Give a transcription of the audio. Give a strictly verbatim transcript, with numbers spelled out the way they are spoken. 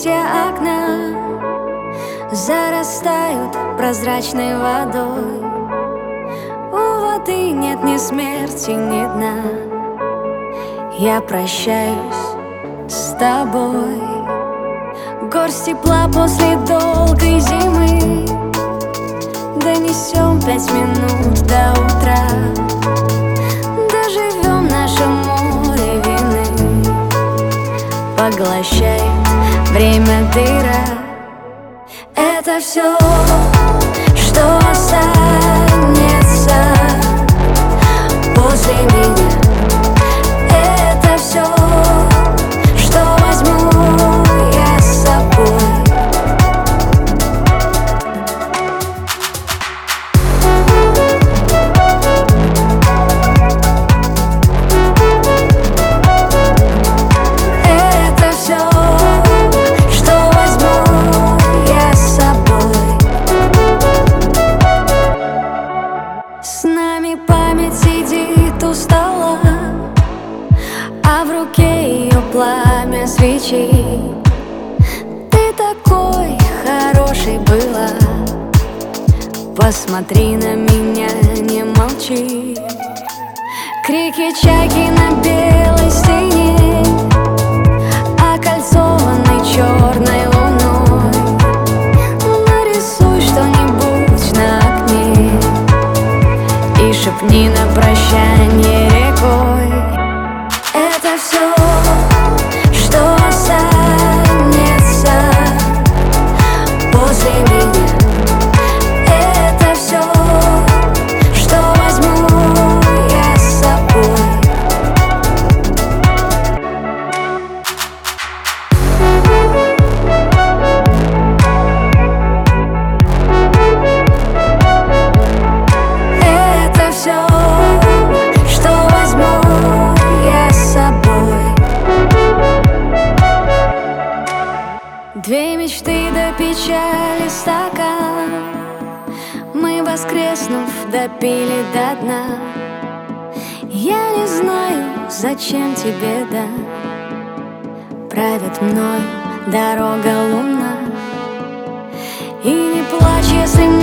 Все окна зарастают прозрачной водой. У воды нет ни смерти, ни дна. Я прощаюсь с тобой. Горсть тепла после долгой зимы донесем пять минут до утра. Доживем наше море вины, поглощает время дыра. Это все, что останется после меня. Это все, что возьму я с собой. Это все, что возьму я с собой. С нами память сидит у стола, а в руке ее пламя свечи. Ты такой хороший была, посмотри на меня, не молчи. Крики чайки на белой стене, окольцованной черной луной. Нарисуй что-нибудь на окне и шепни на прощание рекой. Это все, что останется после меня. Это все, что возьму я с собой. Это все, что возьму я с собой. Две мечты до печали стакан, мы, воскреснув, допили до дна. Я не знаю, зачем тебе, да, правит мною дорога луна. И не плачь, если